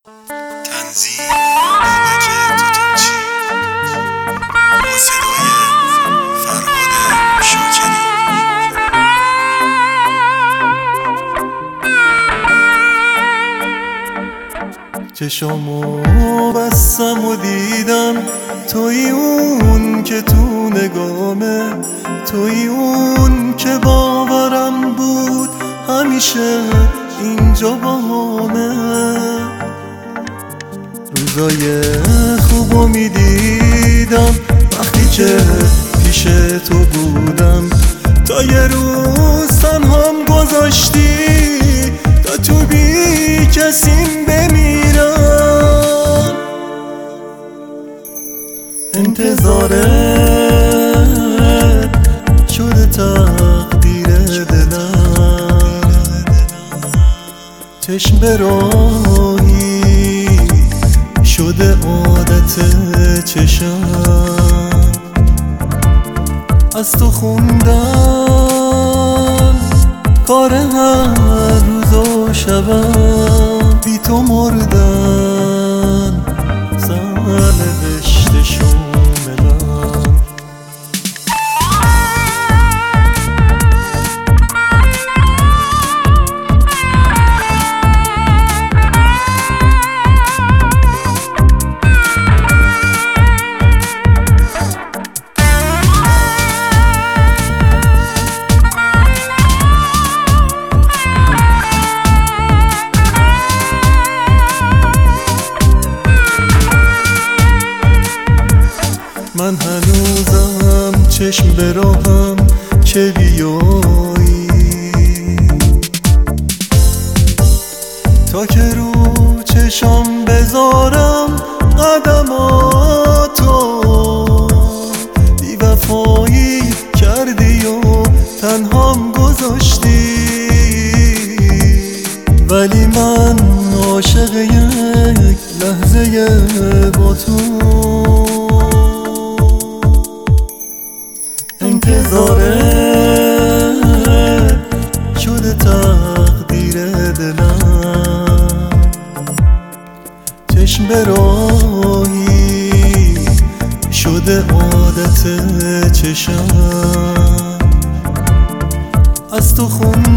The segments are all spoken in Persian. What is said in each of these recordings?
تنظیم بابک توتونچی با صدای فرهاد شاکری. چشامو بستم و دیدم توی اون که تو نگامه، توی اون که باورم بود همیشه اینجا با همه. روزای خوبو میدیدم وقتی که پیش تو بودم، تا یه روز تنهام گذاشتی تا تو بی کسیم بمیرم. انتظارت شده تقدیر دلم، چشم به راهی شده عادت چشم. از تو خوندم کار هر روز و شبم، بی تو مردن سرنوشت شوملم. من هنوزم چشم به راهم که بیایی، تا که رو چشم بذارم قدماتو. بی وفایی کردی و تنهام گذاشتی، ولی من عاشق یک لحظه با تو. انتظارت شده تقدیر دلم، چشم به راهی شده عادت چشم. از تو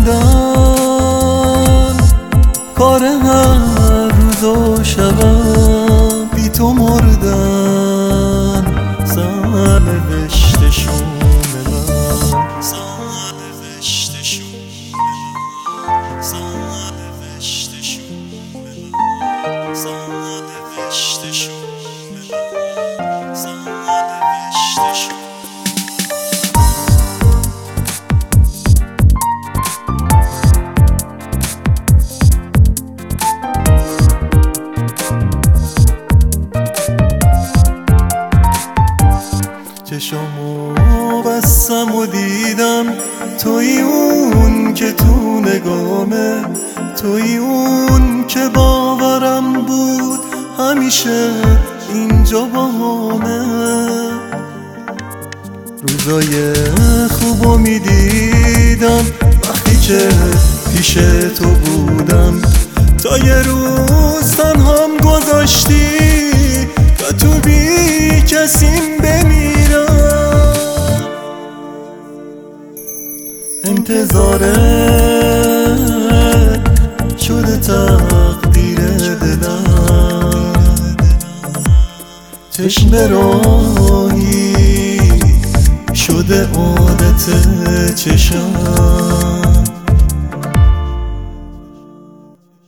خوندم کار هر روز و شبم، بی تو مردن سرنوشت شوملم. چشامو بستم و دیدم توی اون که تو نگامه، توی اون که باورم بود همیشه اینجا با همه. روزای خوبو میدیدم وقتی که پیش تو بودم، تا یه روز تنهام گذاشتی تا تو بی کسیم بمیرم. انتظارت شده تقدیر دلم، چشم به راهی شده عادت چشم.